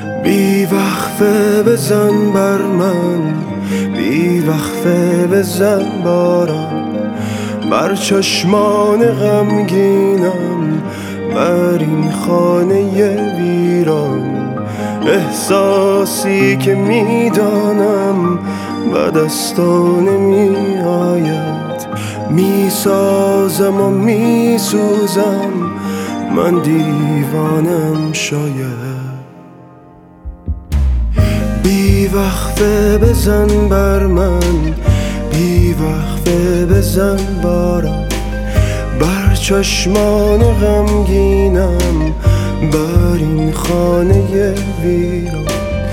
بی وقفه بزن بر من، بی وقفه بزن باران بر چشمان غمگینم، بر این خانه ویران. احساسی که میدانم به دستان نمی آید، میسازم و میسوزم، من دیوانم شاید. بی وقفه بزن بر من، بی وقفه بزن باران بر چشمان غمگینم، بر این خانه ویران.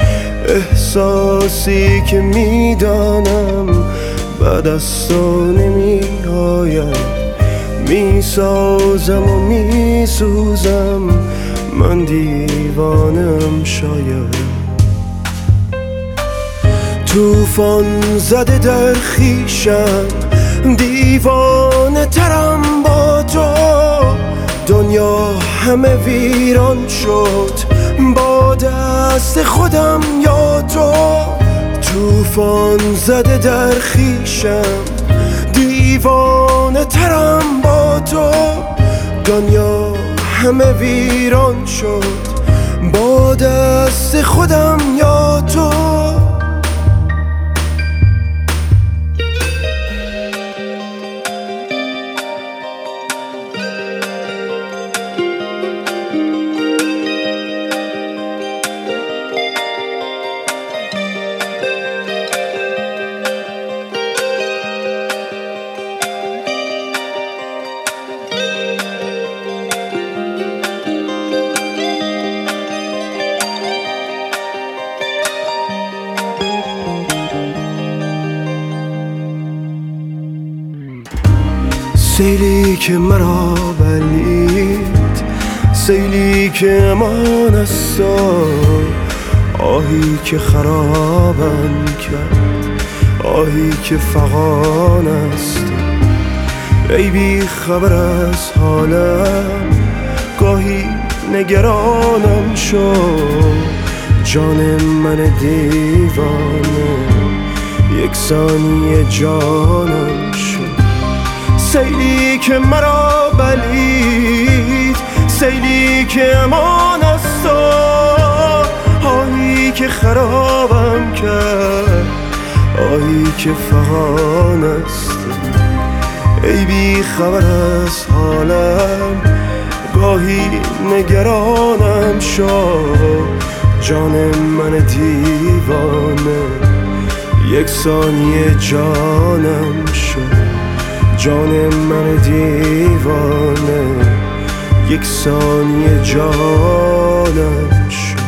احساسی که میدانم به دستان نمی آید، میسازم و میسوزم، من دیوانم شاید. طوفان زده در خویشم، دیوانه ترم با تو. دنیا همه ویران شد با دست خودم یا تو. طوفان زده در خویشم، دیوانه ترم با تو. دنیا همه ویران شد با دست خودم یا تو. سیلی که مرا بلید، سیلی که امان است، آهی که خرابم کرد، آهی که فغان است. ای بی خبر از حالم، گاهی نگرانم شد. جان من دیوانه یک ثانیه جانم شد. سیلی که مرا بلید، سیلی که امان است، آهی که خرابم کرد، آهی که فغان است. ای بی خبر از حالم، گاهی نگرانم شد. جان من دیوانه یک ثانیه جانم شد. جان من دیوانه یک ثانیه جانم شد.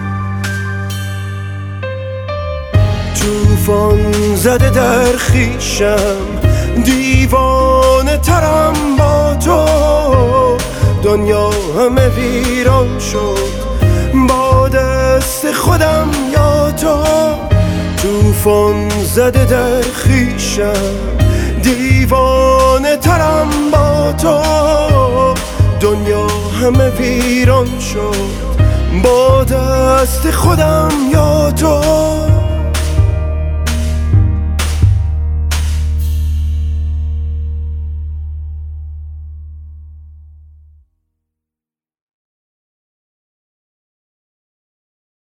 طوفان زده در خویشم، دیوانه ترم با تو. دنیا همه ویران شد با دست خودم یا تو. طوفان زده در خویشم، دیوانه ترم با تو. دنیا همه ویران شد با دست خودم یا تو.